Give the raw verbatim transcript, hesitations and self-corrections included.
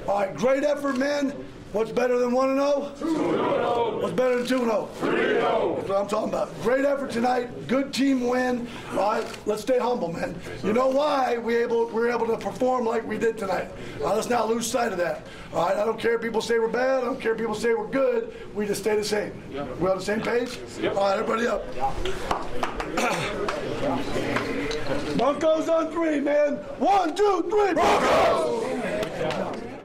All right, great effort, man. What's better than one and oh? two and oh. What's better than two and oh? three and oh. That's what I'm talking about. Great effort tonight. Good team win. All right, let's stay humble, man. You know why we able we're able to perform like we did tonight. All right, let's not lose sight of that. All right, I don't care if people say we're bad. I don't care if people say we're good. We just stay the same. We on the same page? All right, everybody up. Broncos on three, man. One, two, three. Broncos!